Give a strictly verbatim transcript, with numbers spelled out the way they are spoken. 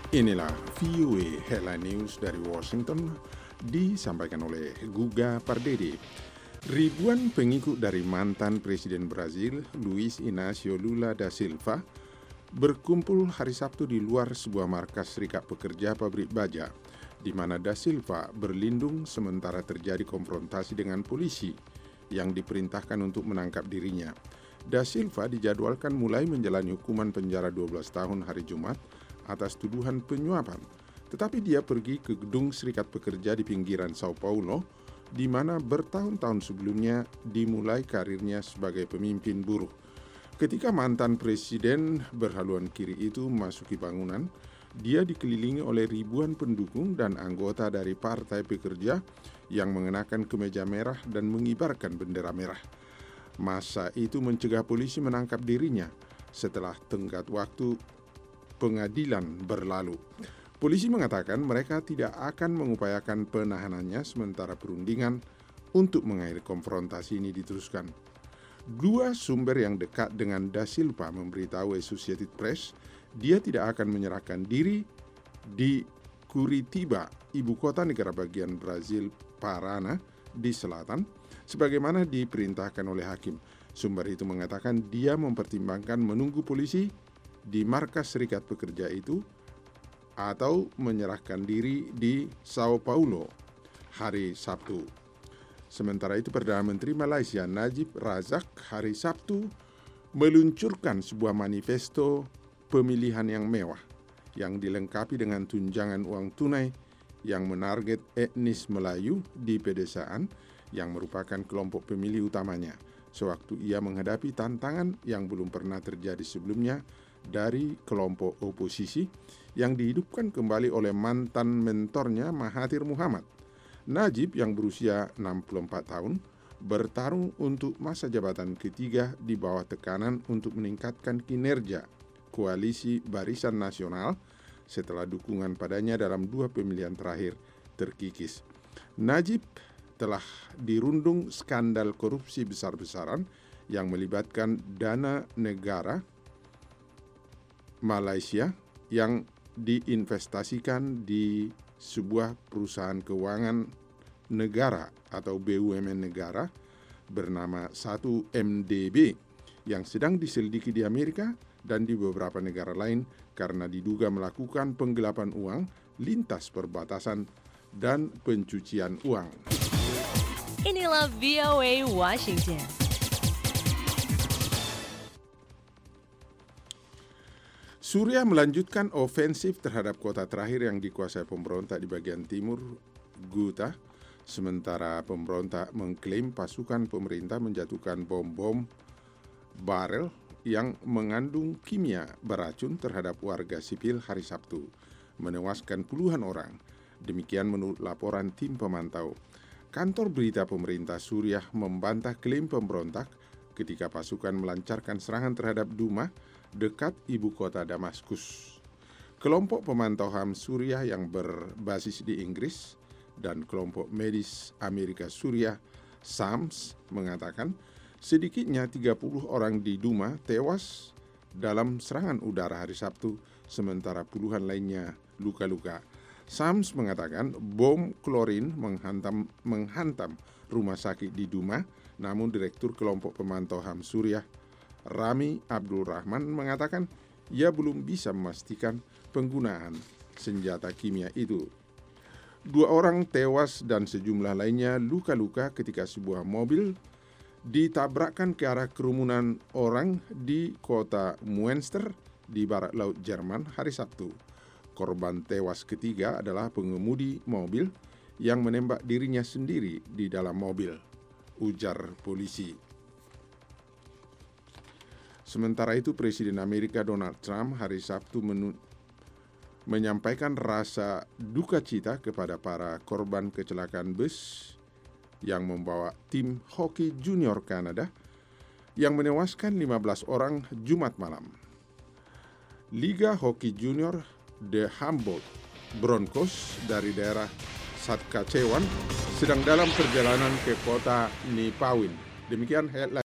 Inilah V O A Headline News dari Washington, disampaikan oleh Guga Pardede. Ribuan pengikut dari mantan Presiden Brazil, Luiz Inácio Lula da Silva, berkumpul hari Sabtu di luar sebuah markas Serikat Pekerja pabrik baja, di mana da Silva berlindung sementara terjadi konfrontasi dengan polisi yang diperintahkan untuk menangkap dirinya. Da Silva dijadwalkan mulai menjalani hukuman penjara dua belas tahun hari Jumat atas tuduhan penyuapan. Tetapi dia pergi ke gedung Serikat Pekerja di pinggiran Sao Paulo, di mana bertahun-tahun sebelumnya dimulai karirnya sebagai pemimpin buruh. Ketika mantan presiden berhaluan kiri itu memasuki bangunan, dia dikelilingi oleh ribuan pendukung dan anggota dari Partai Pekerja yang mengenakan kemeja merah dan mengibarkan bendera merah. Massa itu mencegah polisi menangkap dirinya setelah tenggat waktu pengadilan berlalu. Polisi mengatakan mereka tidak akan mengupayakan penahanannya sementara perundingan untuk mengakhiri konfrontasi ini diteruskan. Dua sumber yang dekat dengan da Silva memberitahu Associated Press dia tidak akan menyerahkan diri di Curitiba, ibu kota negara bagian Brazil Paraná di selatan, sebagaimana diperintahkan oleh hakim. Sumber itu mengatakan dia mempertimbangkan menunggu polisi di markas Serikat Pekerja itu atau menyerahkan diri di Sao Paulo hari Sabtu. Sementara itu Perdana Menteri Malaysia Najib Razak hari Sabtu meluncurkan sebuah manifesto pemilihan yang mewah yang dilengkapi dengan tunjangan uang tunai yang menarget etnis Melayu di pedesaan yang merupakan kelompok pemilih utamanya, sewaktu ia menghadapi tantangan yang belum pernah terjadi sebelumnya dari kelompok oposisi yang dihidupkan kembali oleh mantan mentornya Mahathir Muhammad. Najib yang berusia enam puluh empat tahun bertarung untuk masa jabatan ketiga di bawah tekanan untuk meningkatkan kinerja Koalisi Barisan Nasional setelah dukungan padanya dalam dua pemilihan terakhir terkikis. Najib telah dirundung skandal korupsi besar-besaran yang melibatkan dana negara Malaysia yang diinvestasikan di sebuah perusahaan keuangan negara atau B U M N negara bernama satu M D B yang sedang diselidiki di Amerika dan di beberapa negara lain karena diduga melakukan penggelapan uang, lintas perbatasan, dan pencucian uang. Inilah V O A Washington. Suriah melanjutkan ofensif terhadap kota terakhir yang dikuasai pemberontak di bagian timur, Ghouta, sementara pemberontak mengklaim pasukan pemerintah menjatuhkan bom-bom barel yang mengandung kimia beracun terhadap warga sipil hari Sabtu, menewaskan puluhan orang. Demikian menurut laporan tim pemantau. Kantor berita pemerintah Suriah membantah klaim pemberontak ketika pasukan melancarkan serangan terhadap Duma dekat ibu kota Damaskus. Kelompok pemantau H A M Suriah yang berbasis di Inggris dan kelompok medis Amerika Suriah SAMS mengatakan sedikitnya tiga puluh orang di Duma tewas dalam serangan udara hari Sabtu, sementara puluhan lainnya luka-luka. SAMS mengatakan bom klorin menghantam, menghantam rumah sakit di Duma, namun Direktur Kelompok Pemantau H A M Suriah Rami Abdul Rahman mengatakan ia belum bisa memastikan penggunaan senjata kimia itu. Dua orang tewas dan sejumlah lainnya luka-luka ketika sebuah mobil ditabrakkan ke arah kerumunan orang di kota Münster di barat laut Jerman hari Sabtu. Korban tewas ketiga adalah pengemudi mobil yang menembak dirinya sendiri di dalam mobil, ujar polisi. Sementara itu, Presiden Amerika Donald Trump hari Sabtu menu- menyampaikan rasa duka cita kepada para korban kecelakaan bus yang membawa tim hoki junior Kanada yang menewaskan lima belas orang Jumat malam. Liga Hoki Junior The Humboldt Broncos dari daerah Saskatchewan sedang dalam perjalanan ke kota Nipawin. Demikian headline.